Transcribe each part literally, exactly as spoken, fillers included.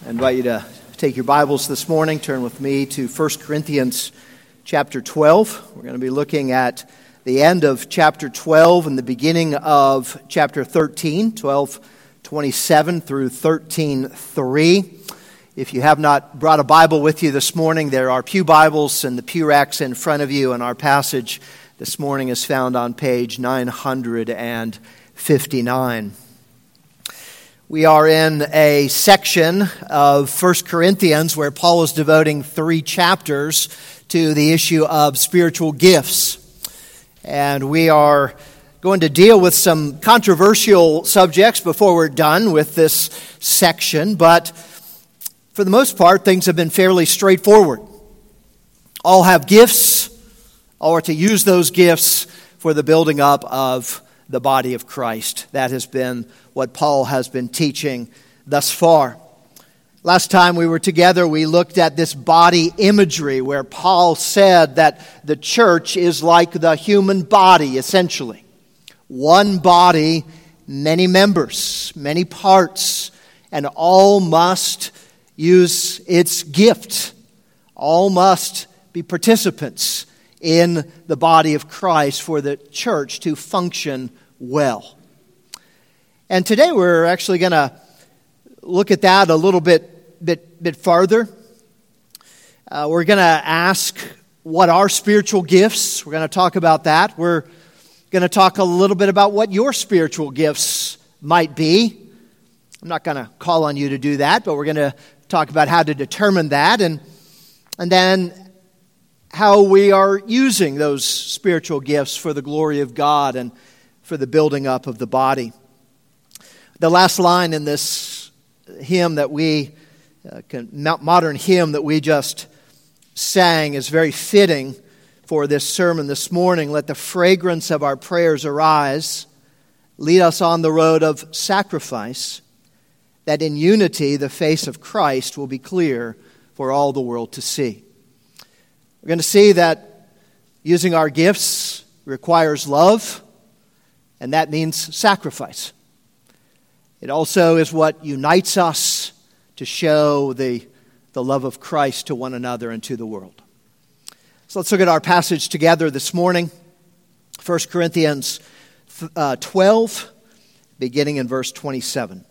I invite you to take your Bibles this morning, turn with me to First Corinthians chapter twelve. We're going to be looking at the end of chapter twelve and the beginning of chapter thirteen, twelve twenty-seven through thirteen three. If you have not brought a Bible with you this morning, there are pew Bibles and the pew racks in front of you, and our passage this morning is found on page nine hundred fifty-nine. We are in a section of First Corinthians where Paul is devoting three chapters to the issue of spiritual gifts. And we are going to deal with some controversial subjects before we're done with this section, but for the most part, things have been fairly straightforward. All have gifts, all are to use those gifts for the building up of the body of Christ. That has been what Paul has been teaching thus far. Last time we were together, we looked at this body imagery where Paul said that the church is like the human body, essentially. One body, many members, many parts, and all must use its gift. All must be participants in the body of Christ for the church to function well. And today we're actually going to look at that a little bit, bit, bit farther. Uh, we're going to ask what are spiritual gifts. We're going to talk about that. We're going to talk a little bit about what your spiritual gifts might be. I'm not going to call on you to do that, but we're going to talk about how to determine that, and and then how we are using those spiritual gifts for the glory of God and for the building up of the body. The last line in this hymn that we, uh, modern hymn that we just sang is very fitting for this sermon this morning. Let the fragrance of our prayers arise, lead us on the road of sacrifice, that in unity the face of Christ will be clear for all the world to see. We're going to see that using our gifts requires love, and that means sacrifice. It also is what unites us to show the, the love of Christ to one another and to the world. So let's look at our passage together this morning. First Corinthians twelve, beginning in verse twenty-seven.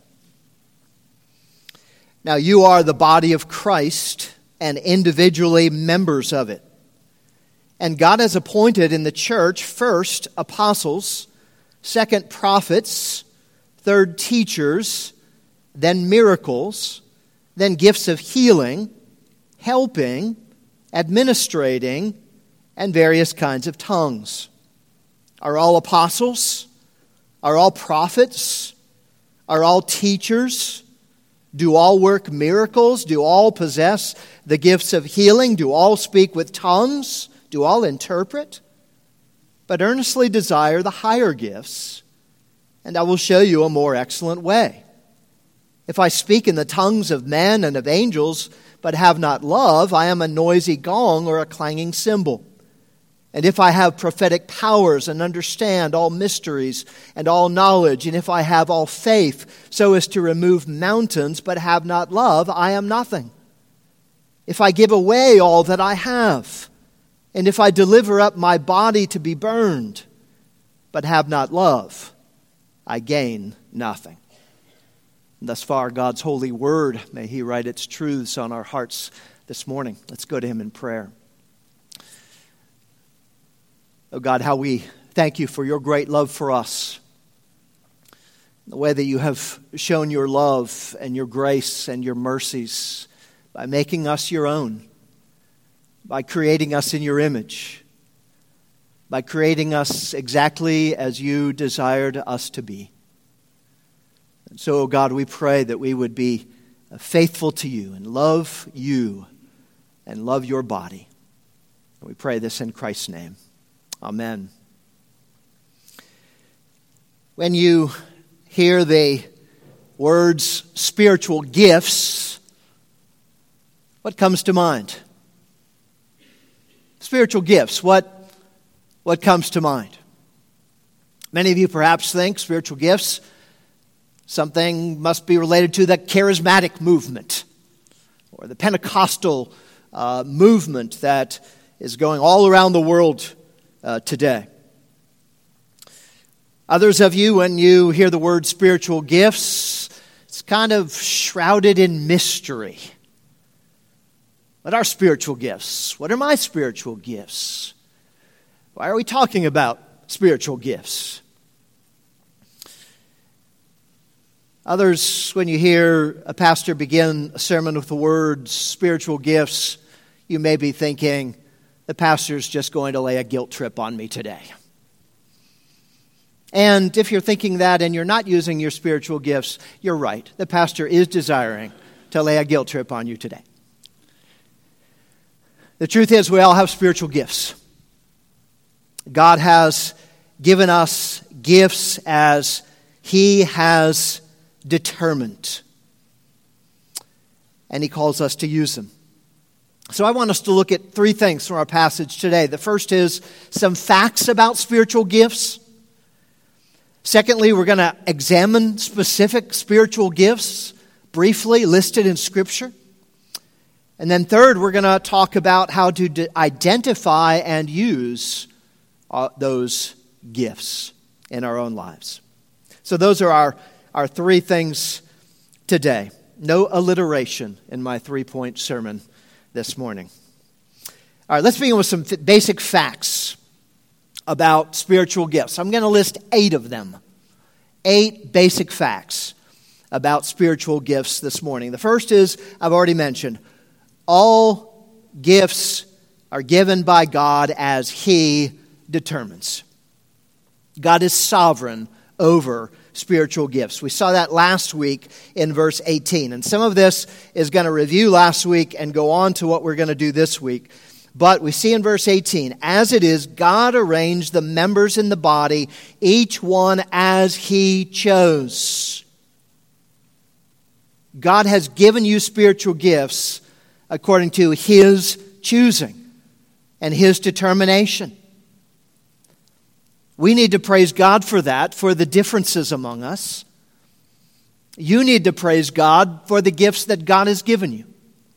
Now you are the body of Christ and individually members of it. And God has appointed in the church first apostles, second prophets, third teachers, then miracles, then gifts of healing, helping, administrating, and various kinds of tongues. Are all apostles? Are all prophets? Are all teachers? Do all work miracles? Do all possess the gifts of healing? Do all speak with tongues? Do all interpret? But earnestly desire the higher gifts, and I will show you a more excellent way. If I speak in the tongues of men and of angels, but have not love, I am a noisy gong or a clanging cymbal. And if I have prophetic powers and understand all mysteries and all knowledge, and if I have all faith so as to remove mountains but have not love, I am nothing. If I give away all that I have, and if I deliver up my body to be burned but have not love, I gain nothing. And thus far, God's holy word, may He write its truths on our hearts this morning. Let's go to Him in prayer. Oh God, how we thank you for your great love for us. The way that you have shown your love and your grace and your mercies by making us your own, by creating us in your image, by creating us exactly as you desired us to be. And so, oh God, we pray that we would be faithful to you and love you and love your body. And we pray this in Christ's name. Amen. When you hear the words spiritual gifts, what comes to mind? Spiritual gifts, what, what comes to mind? Many of you perhaps think spiritual gifts, something must be related to the charismatic movement. or the Pentecostal uh, movement that is going all around the world uh, today. Others of you, when you hear the word spiritual gifts, it's kind of shrouded in mystery. What are spiritual gifts? What are my spiritual gifts? Why are we talking about spiritual gifts? Others, when you hear a pastor begin a sermon with the words spiritual gifts, you may be thinking, the pastor's just going to lay a guilt trip on me today. And if you're thinking that and you're not using your spiritual gifts, you're right. The pastor is desiring to lay a guilt trip on you today. The truth is, we all have spiritual gifts. God has given us gifts as He has determined. And He calls us to use them. So I want us to look at three things from our passage today. The first is some facts about spiritual gifts. Secondly, we're going to examine specific spiritual gifts briefly listed in Scripture. And then third, we're going to talk about how to d- identify and use uh, those gifts in our own lives. So those are our, our three things today. No alliteration in my three-point sermon this morning. All right, let's begin with some f- basic facts about spiritual gifts. I'm going to list eight of them. Eight basic facts about spiritual gifts this morning. The first is, I've already mentioned, all gifts are given by God as He determines. God is sovereign over spiritual gifts. We saw that last week in verse eighteen. And some of this is going to review last week and go on to what we're going to do this week. But we see in verse eighteen, as it is, God arranged the members in the body, each one as He chose. God has given you spiritual gifts according to His choosing and His determination. We need to praise God for that, for the differences among us. You need to praise God for the gifts that God has given you.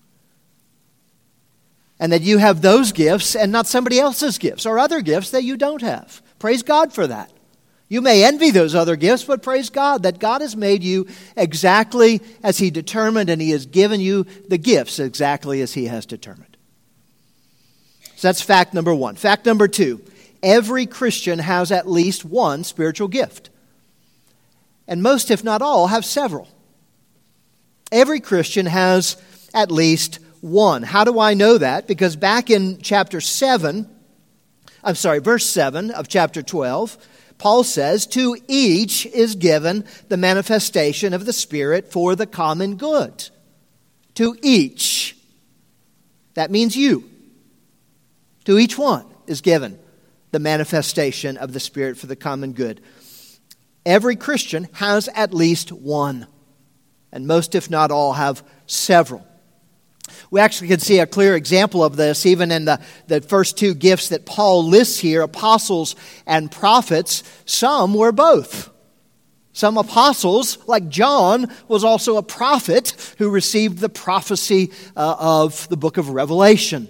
And that you have those gifts and not somebody else's gifts or other gifts that you don't have. Praise God for that. You may envy those other gifts, but praise God that God has made you exactly as He determined, and He has given you the gifts exactly as He has determined. So that's fact number one. Fact number two, every Christian has at least one spiritual gift. And most, if not all, have several. Every Christian has at least one. How do I know that? Because back in chapter seven, I'm sorry, verse seven of chapter twelve, Paul says, to each is given the manifestation of the Spirit for the common good. To each. That means you. To each one is given the manifestation of the Spirit for the common good. Every Christian has at least one. And most, if not all, have several. We actually can see a clear example of this even in the, the first two gifts that Paul lists here, apostles and prophets. Some were both. Some apostles, like John, was also a prophet who received the prophecy uh, of the book of Revelation.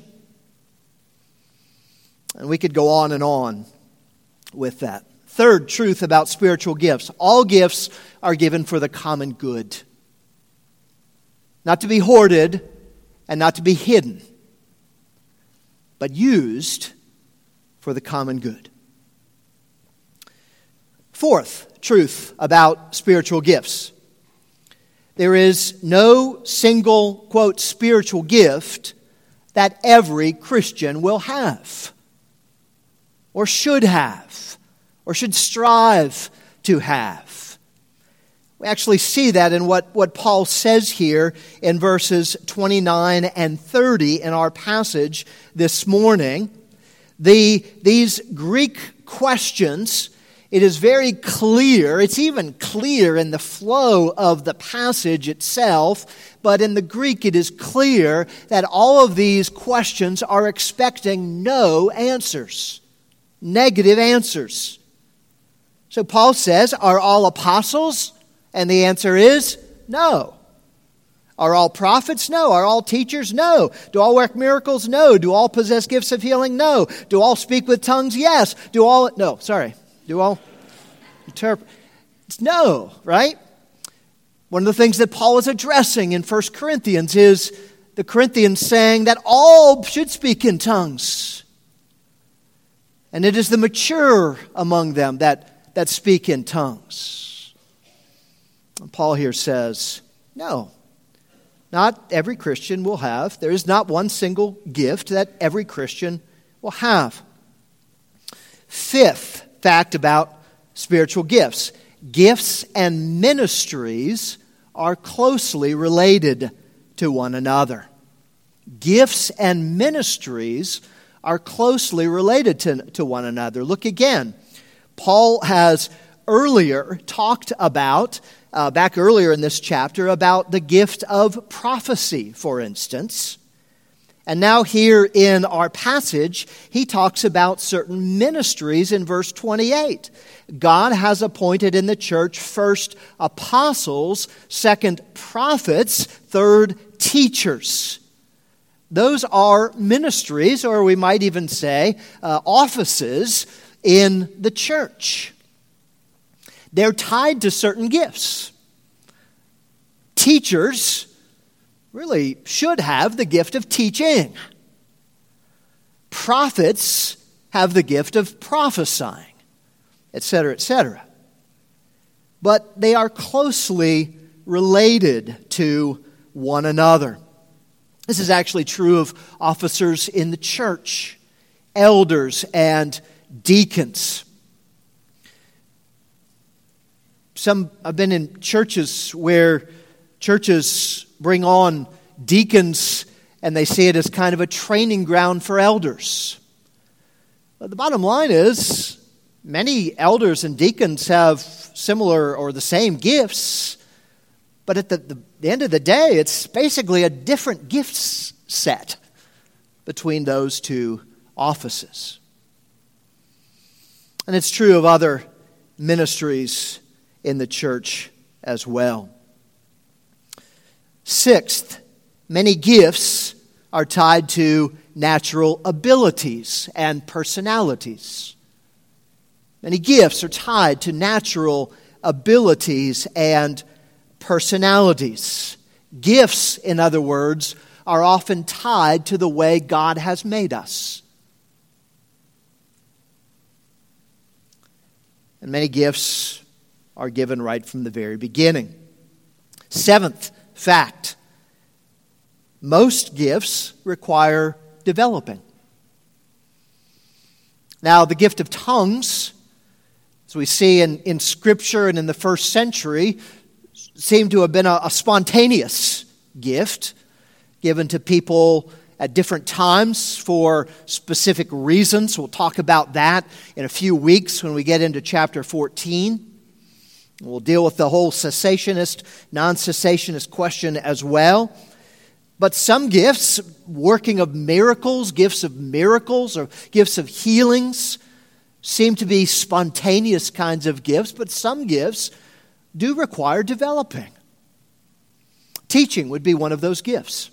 And we could go on and on with that. Third truth about spiritual gifts. All gifts are given for the common good. Not to be hoarded and not to be hidden, but used for the common good. Fourth truth about spiritual gifts. There is no single, quote, spiritual gift that every Christian will have, or should have, or should strive to have. We actually see that in what, what Paul says here in verses twenty-nine and thirty in our passage this morning. The, these Greek questions, it is very clear, it's even clear in the flow of the passage itself, but in the Greek it is clear that all of these questions are expecting no answers, negative answers. So Paul says, are all apostles? And the answer is no. Are all prophets? No. Are all teachers? No. Do all work miracles? No. Do all possess gifts of healing? No. Do all speak with tongues? Yes. Do all, no, sorry. Do all interpret? It's no, right? One of the things that Paul is addressing in First Corinthians is the Corinthians saying that all should speak in tongues. And it is the mature among them that, that speak in tongues. And Paul here says, no. Not every Christian will have. There is not one single gift that every Christian will have. Fifth fact about spiritual gifts. Gifts and ministries are closely related to one another. Gifts and ministries are closely related to, to one another. Look again. Paul has earlier talked about Uh, back earlier in this chapter about the gift of prophecy, for instance. And now here in our passage, he talks about certain ministries in verse twenty-eight. God has appointed in the church first apostles, second prophets, third teachers. Those are ministries, or we might even say uh, offices in the church. They're tied to certain gifts. Teachers really should have the gift of teaching. Prophets have the gift of prophesying, et cetera, et cetera. But they are closely related to one another. This is actually true of officers in the church, elders and deacons. Some I've been in churches where churches bring on deacons and they see it as kind of a training ground for elders. But the bottom line is many elders and deacons have similar or the same gifts, but at the, the, the end of the day, it's basically a different gift set between those two offices. And it's true of other ministries in the church as well. Sixth, many gifts are tied to natural abilities and personalities. Many gifts are tied to natural abilities and personalities. Gifts, in other words, are often tied to the way God has made us. And many gifts are given right from the very beginning. Seventh fact, most gifts require developing. Now, the gift of tongues, as we see in, in Scripture and in the first century, seemed to have been a, a spontaneous gift given to people at different times for specific reasons. We'll talk about that in a few weeks when we get into chapter fourteen. We'll deal with the whole cessationist, non-cessationist question as well. But some gifts, working of miracles, gifts of miracles or gifts of healings, seem to be spontaneous kinds of gifts, but some gifts do require developing. Teaching would be one of those gifts.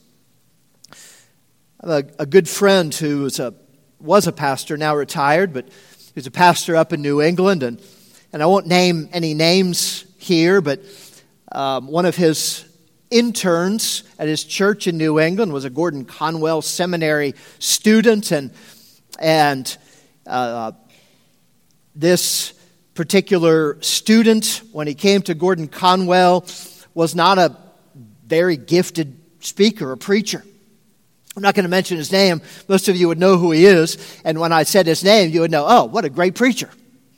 I have a, a good friend who was a, was a pastor, now retired, but he's a pastor up in New England, and And I won't name any names here, but um, one of his interns at his church in New England was a Gordon Conwell Seminary student, and and uh, this particular student, when he came to Gordon Conwell, was not a very gifted speaker or preacher. I'm not going to mention his name. Most of you would know who he is, and when I said his name, you would know, oh, what a great preacher.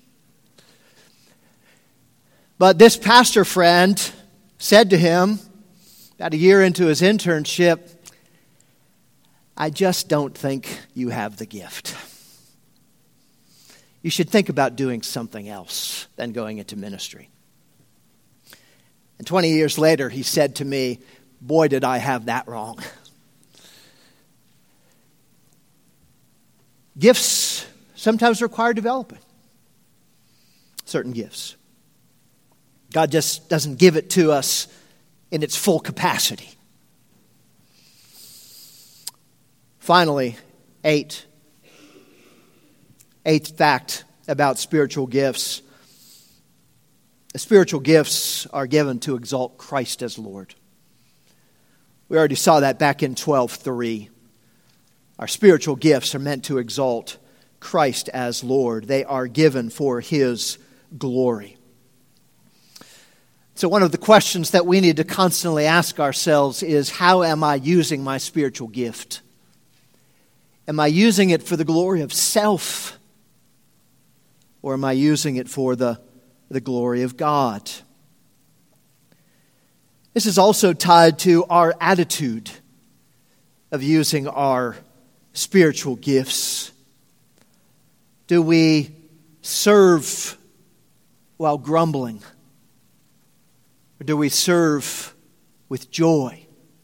But this pastor friend said to him, about a year into his internship, I just don't think you have the gift. You should think about doing something else than going into ministry. And twenty years later, he said to me, boy, did I have that wrong. Gifts sometimes require developing. Certain gifts. God just doesn't give it to us in its full capacity. Finally, eight. Eighth fact about spiritual gifts. The spiritual gifts are given to exalt Christ as Lord. We already saw that back in twelve three. Our spiritual gifts are meant to exalt Christ as Lord. They are given for His glory. So one of the questions that we need to constantly ask ourselves is, how am I using my spiritual gift? Am I using it for the glory of self? Or am I using it for the, the glory of God? This is also tied to our attitude of using our spiritual gifts. Do we serve while grumbling? Or do we serve with joy?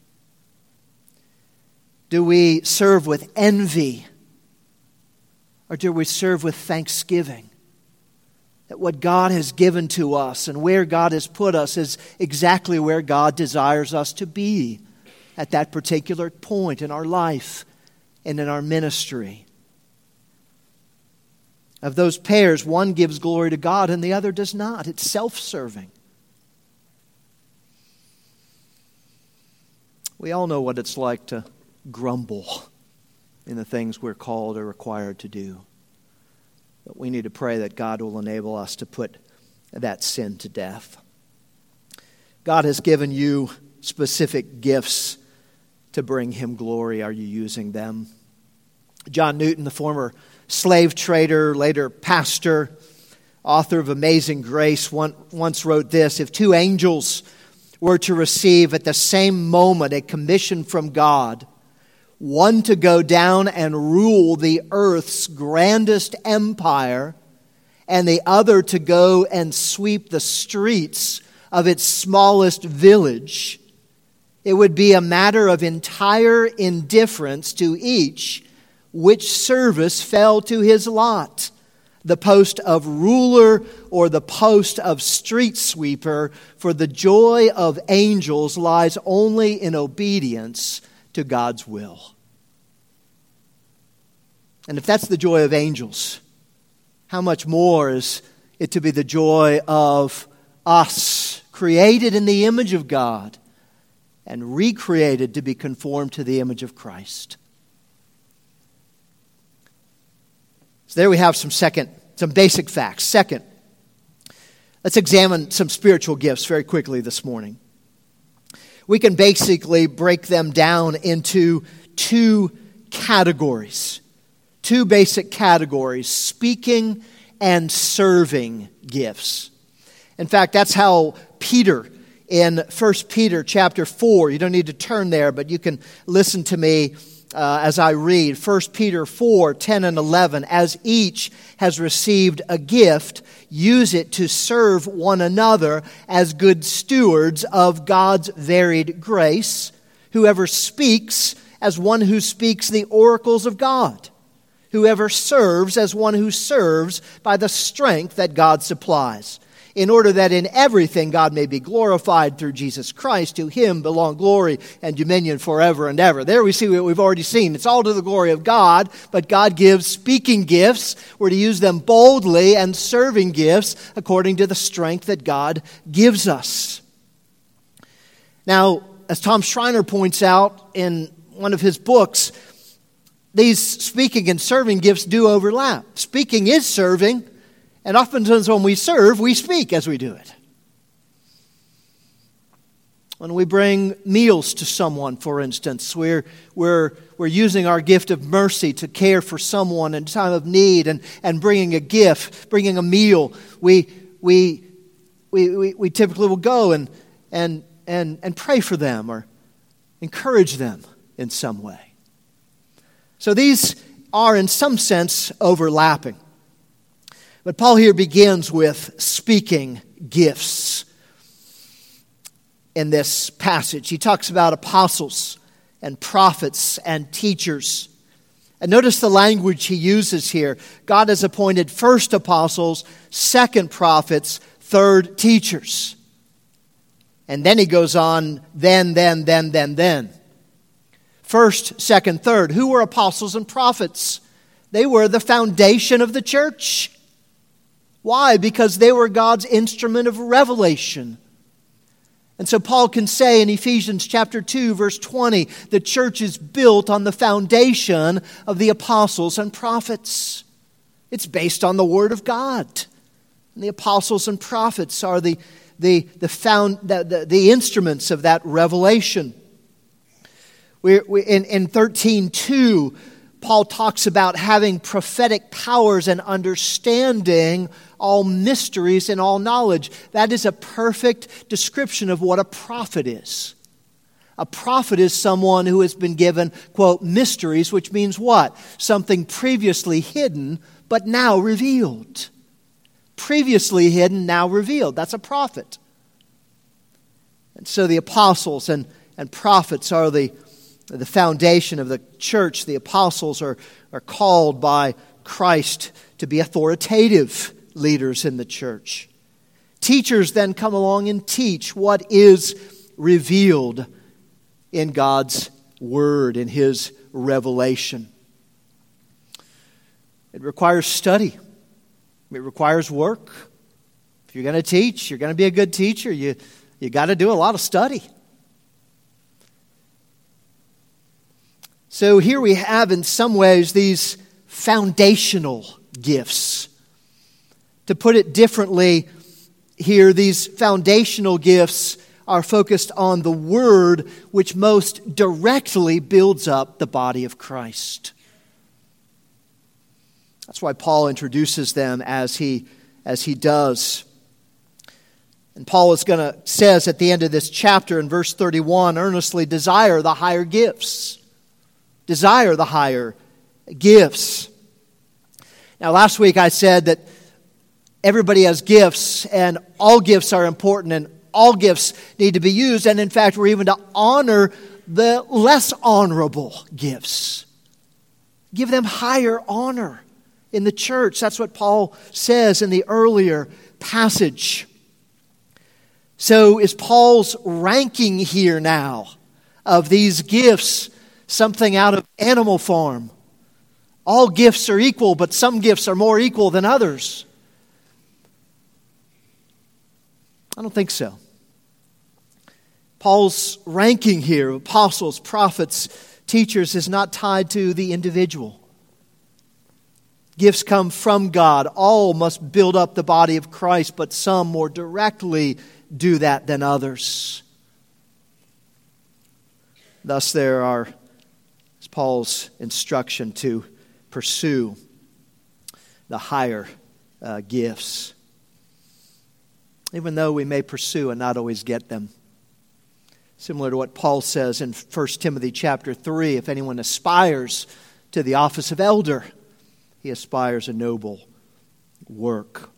Do we serve with envy? Or do we serve with thanksgiving? That what God has given to us and where God has put us is exactly where God desires us to be at that particular point in our life and in our ministry. Of those pairs, one gives glory to God and the other does not. It's self-serving. We all know what it's like to grumble in the things we're called or required to do. But we need to pray that God will enable us to put that sin to death. God has given you specific gifts to bring Him glory. Are you using them? John Newton, the former slave trader, later pastor, author of Amazing Grace, once wrote this: if two angels were to receive at the same moment a commission from God, one to go down and rule the earth's grandest empire, and the other to go and sweep the streets of its smallest village, it would be a matter of entire indifference to each which service fell to his lot, the post of ruler or the post of street sweeper, for the joy of angels lies only in obedience to God's will. And if that's the joy of angels, how much more is it to be the joy of us, created in the image of God and recreated to be conformed to the image of Christ? So there we have some second, some basic facts. Second, let's examine some spiritual gifts very quickly this morning. We can basically break them down into two categories. Two basic categories: speaking and serving gifts. In fact, that's how Peter in First Peter chapter four, you don't need to turn there, but you can listen to me uh, as I read. First Peter four, ten and eleven, as each has received a gift, use it to serve one another as good stewards of God's varied grace. Whoever speaks, as one who speaks the oracles of God. Whoever serves, as one who serves by the strength that God supplies, in order that in everything God may be glorified through Jesus Christ. To Him belong glory and dominion forever and ever. There we see what we've already seen. It's all to the glory of God, but God gives speaking gifts. We're to use them boldly, and serving gifts according to the strength that God gives us. Now, as Tom Schreiner points out in one of his books, these speaking and serving gifts do overlap. Speaking is serving, and oftentimes when we serve, we speak as we do it. When we bring meals to someone, for instance, we're, we're, we're using our gift of mercy to care for someone in time of need, and, and bringing a gift, bringing a meal. We, we, we, we, we typically will go and, and, and, and pray for them or encourage them in some way. So these are in some sense overlapping. But Paul here begins with speaking gifts in this passage. He talks about apostles and prophets and teachers. And notice the language he uses here. God has appointed first apostles, second prophets, third teachers. And then he goes on, then, then, then, then, then. First, second, third. Who were apostles and prophets? They were the foundation of the church. Why? Because they were God's instrument of revelation. And so Paul can say in Ephesians chapter two, verse twenty, the church is built on the foundation of the apostles and prophets. It's based on the Word of God. And the apostles and prophets are the, the, the, found, the, the, the instruments of that revelation. We, we, in, in thirteen two, Paul talks about having prophetic powers and understanding all mysteries and all knowledge. That is a perfect description of what a prophet is. A prophet is someone who has been given, quote, mysteries, which means what? Something previously hidden, but now revealed. Previously hidden, now revealed. That's a prophet. And so the apostles and, and prophets are the, the foundation of the church. The apostles are, are called by Christ to be authoritative leaders in the church. Teachers then come along and teach what is revealed in God's Word, in His revelation. It requires study. It requires work. If you're going to teach, you're going to be a good teacher, you, you got to do a lot of study. So here we have, in some ways, these foundational gifts. To put it differently, here, these foundational gifts are focused on the Word, which most directly builds up the body of Christ. That's why Paul introduces them as he, as he does. And Paul is going to says at the end of this chapter in verse thirty-one, earnestly desire the higher gifts. Desire the higher gifts. Now, last week I said that everybody has gifts, and all gifts are important, and all gifts need to be used. And in fact, we're even to honor the less honorable gifts. Give them higher honor in the church. That's what Paul says in the earlier passage. So is Paul's ranking here now of these gifts something out of Animal Farm? All gifts are equal, but some gifts are more equal than others. I don't think so. Paul's ranking here, apostles, prophets, teachers, is not tied to the individual. Gifts come from God. All must build up the body of Christ, but some more directly do that than others. Thus there are Paul's instruction to pursue the higher uh, gifts. Even though we may pursue and not always get them. Similar to what Paul says in First Timothy chapter three, if anyone aspires to the office of elder, he aspires a noble work.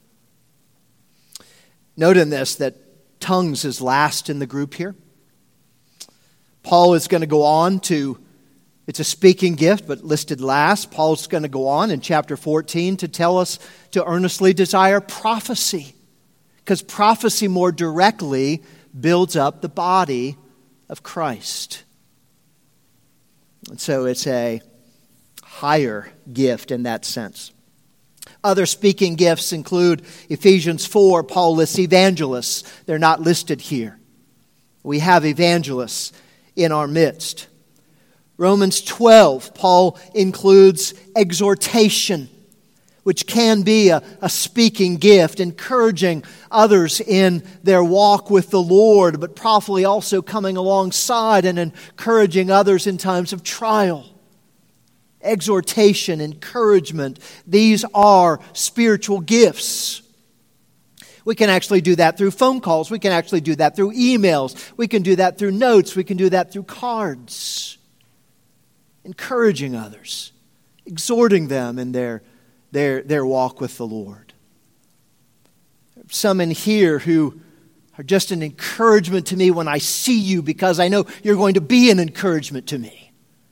Note in this that tongues is last in the group here. Paul is going to go on to, it's a speaking gift, but listed last. Paul's going to go on in chapter fourteen to tell us to earnestly desire prophecy. Because prophecy more directly builds up the body of Christ. And so it's a higher gift in that sense. Other speaking gifts include Ephesians four, Paul lists evangelists. They're not listed here. We have evangelists in our midst. Romans twelve, Paul includes exhortation, which can be a, a speaking gift, encouraging others in their walk with the Lord, but probably also coming alongside and encouraging others in times of trial. Exhortation, encouragement, these are spiritual gifts. We can actually do that through phone calls. We can actually do that through emails. We can do that through notes. We can do that through cards. Encouraging others, exhorting them in their Their, their walk with the Lord. Some in here who are just an encouragement to me when I see you, because I know you're going to be an encouragement to me.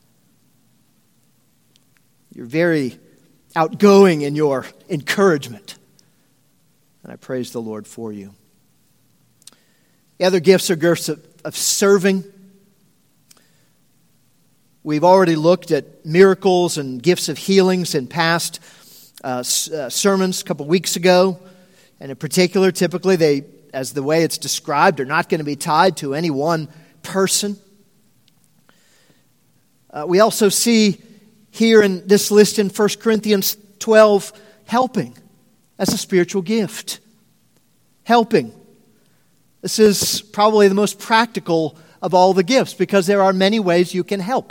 You're very outgoing in your encouragement. And I praise the Lord for you. The other gifts are gifts of, of serving. We've already looked at miracles and gifts of healings in past uh, uh, sermons a couple weeks ago. And in particular, typically they, as the way it's described, are not going to be tied to any one person. Uh, we also see here in this list in First Corinthians twelve, helping as a spiritual gift. Helping. This is probably the most practical of all the gifts because there are many ways you can help.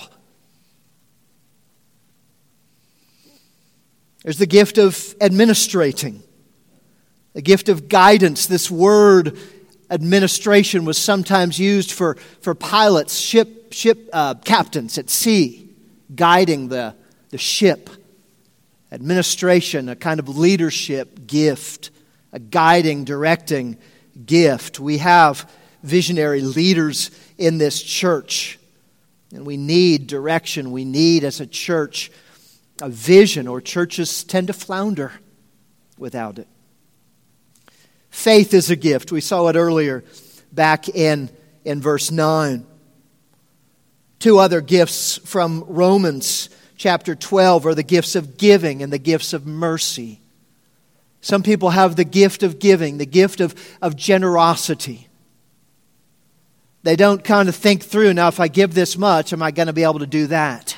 There's the gift of administrating, the gift of guidance. This word administration was sometimes used for, for pilots, ship ship uh, captains at sea, guiding the, the ship. Administration, a kind of leadership gift, a guiding, directing gift. We have visionary leaders in this church, and we need direction. We need, as a church, a vision, or churches tend to flounder without it. Faith is a gift. We saw it earlier back in, in verse nine. Two other gifts from Romans chapter twelve are the gifts of giving and the gifts of mercy. Some people have the gift of giving, the gift of, of generosity. They don't kind of think through, now if I give this much, am I going to be able to do that?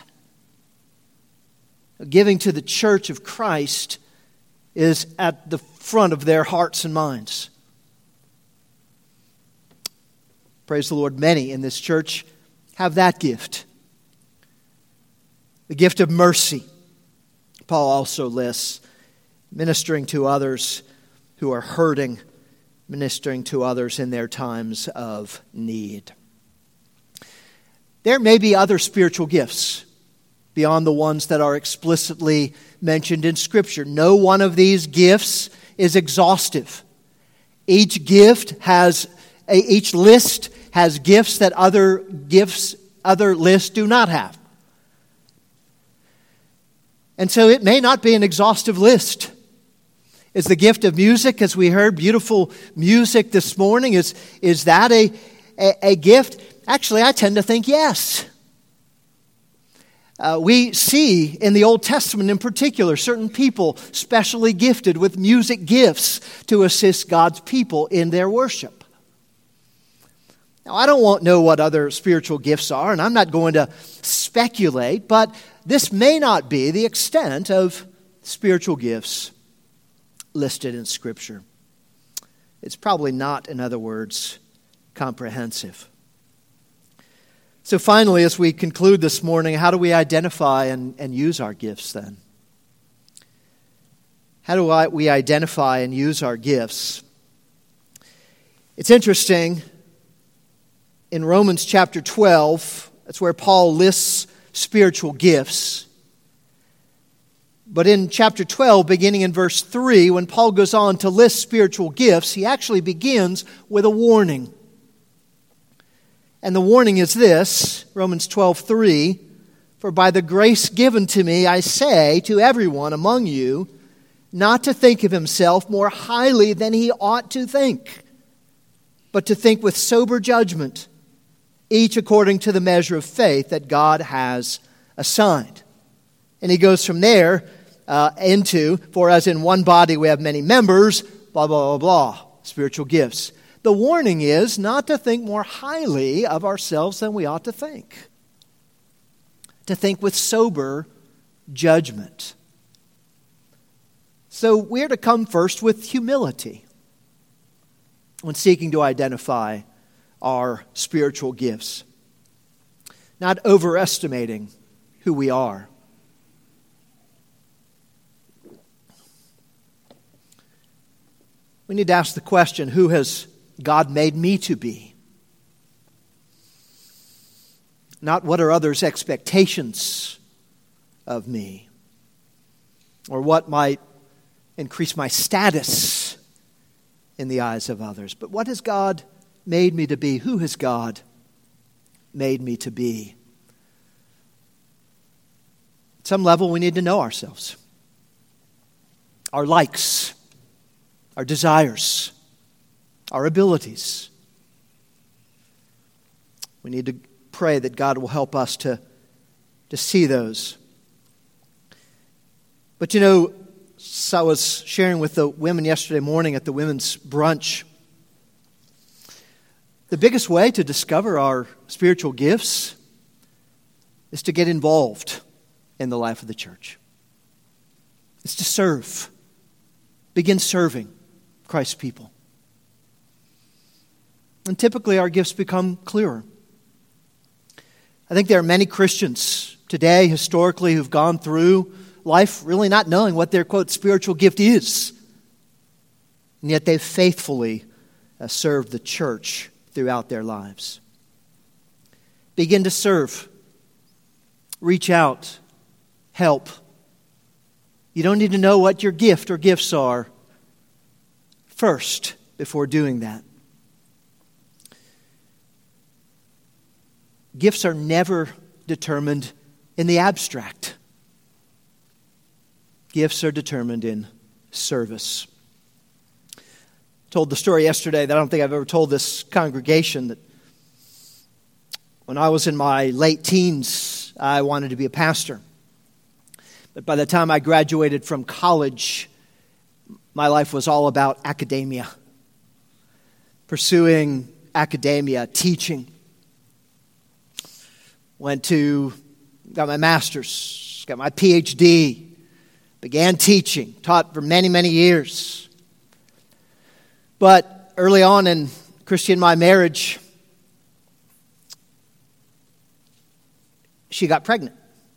Giving to the church of Christ is at the front of their hearts and minds. Praise the Lord, many in this church have that gift. The gift of mercy. Paul also lists ministering to others who are hurting, ministering to others in their times of need. There may be other spiritual gifts beyond the ones that are explicitly mentioned in Scripture. No one of these gifts is exhaustive. Each gift has, each list has gifts that other gifts, other lists do not have. And so it may not be an exhaustive list. Is the gift of music, as we heard, beautiful music this morning, is, is that a, a, a gift? Actually, I tend to think yes. Uh, we see in the Old Testament in particular certain people specially gifted with music gifts to assist God's people in their worship. Now, I don't want to know what other spiritual gifts are, and I'm not going to speculate, but this may not be the extent of spiritual gifts listed in Scripture. It's probably not, in other words, comprehensive. So finally, as we conclude this morning, how do we identify and, and use our gifts then? How do I, we identify and use our gifts? It's interesting, in Romans chapter twelve, that's where Paul lists spiritual gifts. But in chapter twelve, beginning in verse three, when Paul goes on to list spiritual gifts, he actually begins with a warning. And the warning is this, Romans twelve three, "For by the grace given to me, I say to everyone among you, not to think of himself more highly than he ought to think, but to think with sober judgment, each according to the measure of faith that God has assigned." And he goes from there uh, into, "For as in one body we have many members," blah, blah, blah, blah, spiritual gifts. The warning is not to think more highly of ourselves than we ought to think. To think with sober judgment. So we're to come first with humility when seeking to identify our spiritual gifts. Not overestimating who we are. We need to ask the question, who has God made me to be? Not what are others' expectations of me, or what might increase my status in the eyes of others, but what has God made me to be? Who has God made me to be? At some level, we need to know ourselves, our likes, our desires, our abilities. We need to pray that God will help us to to see those. But you know, so I was sharing with the women yesterday morning at the women's brunch. The biggest way to discover our spiritual gifts is to get involved in the life of the church. It's to serve. Begin serving Christ's people. And typically our gifts become clearer. I think there are many Christians today, historically, who've gone through life really not knowing what their, quote, spiritual gift is. And yet they've faithfully uh, served the church throughout their lives. Begin to serve. Reach out. Help. You don't need to know what your gift or gifts are first before doing that. Gifts are never determined in the abstract. Gifts are determined in service. I told the story yesterday that I don't think I've ever told this congregation that when I was in my late teens, I wanted to be a pastor. But by the time I graduated from college, my life was all about academia. Pursuing academia, teaching. Went to, got my master's, got my P H D. Began teaching, taught for many, many years. But early on in Christy and my marriage, she got pregnant.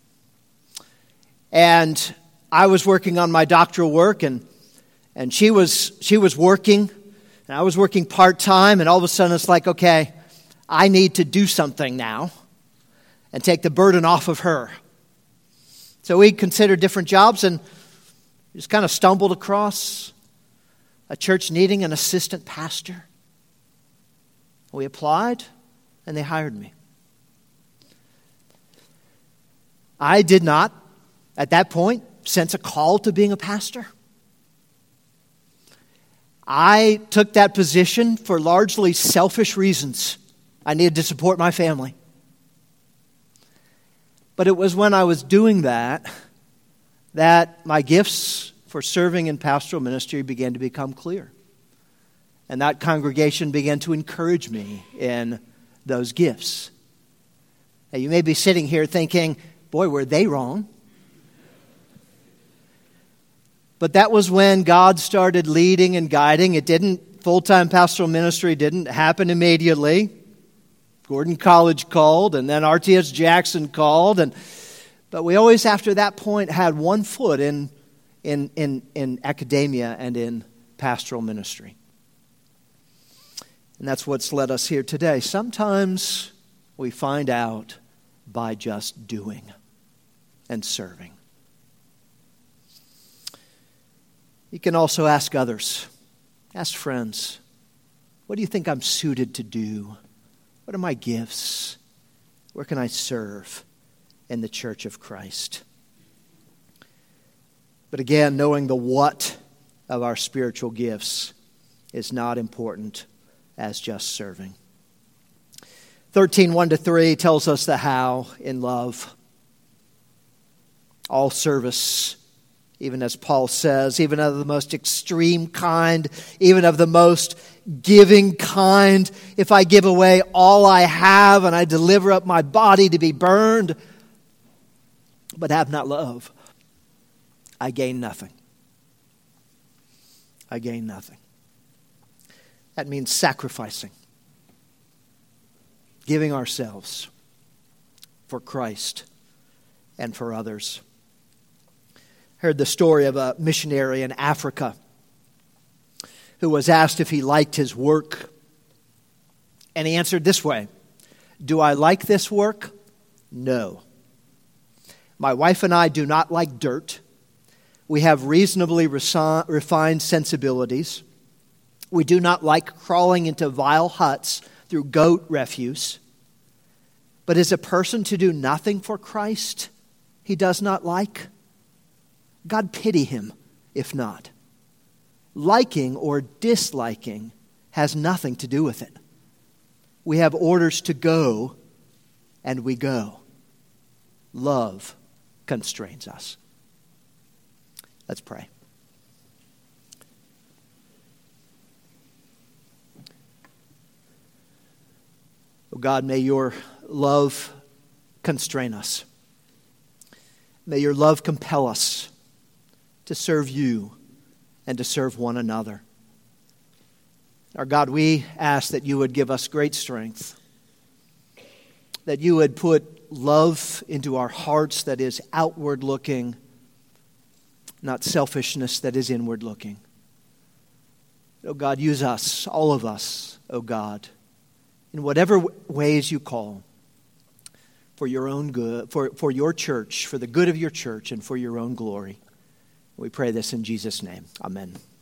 And I was working on my doctoral work, and and she was she was working, and I was working part-time, and all of a sudden it's like, okay, I need to do something now and take the burden off of her. So we considered different jobs and just kind of stumbled across a church needing an assistant pastor. We applied and they hired me. I did not, at that point, sense a call to being a pastor. I took that position for largely selfish reasons. I needed to support my family. But it was when I was doing that that my gifts for serving in pastoral ministry began to become clear. And that congregation began to encourage me in those gifts. Now, you may be sitting here thinking, boy, were they wrong? But that was when God started leading and guiding. It didn't, full-time pastoral ministry didn't happen immediately. Gordon College called, and then R T S Jackson called, and but we always, after that point, had one foot in in in, in academia and in pastoral ministry. And that's what's led us here today. Sometimes we find out by just doing and serving. You can also ask others, ask friends, what do you think I'm suited to do? What are my gifts? Where can I serve in the church of Christ? But again, knowing the what of our spiritual gifts is not important as just serving. thirteen, one to three tells us the how in love. All service, even as Paul says, even of the most extreme kind, even of the most giving kind. If I give away all I have and I deliver up my body to be burned, but have not love, I gain nothing. I gain nothing. That means sacrificing, giving ourselves for Christ and for others. I heard the story of a missionary in Africa who was asked if he liked his work. And he answered this way, "Do I like this work? No. My wife and I do not like dirt. We have reasonably resi- refined sensibilities. We do not like crawling into vile huts through goat refuse. But is a person to do nothing for Christ he does not like? God pity him, if not. Liking or disliking has nothing to do with it. We have orders to go, and we go. love constrains us. Let's pray. Oh God, may your love constrain us. May your love compel us to serve you and to serve one another. Our God, we ask that you would give us great strength, that you would put love into our hearts that is outward looking, not selfishness that is inward looking. Oh God, use us, all of us, oh God, in whatever ways you call, for your own good, for, for your church, for the good of your church, and for your own glory. We pray this in Jesus' name. Amen.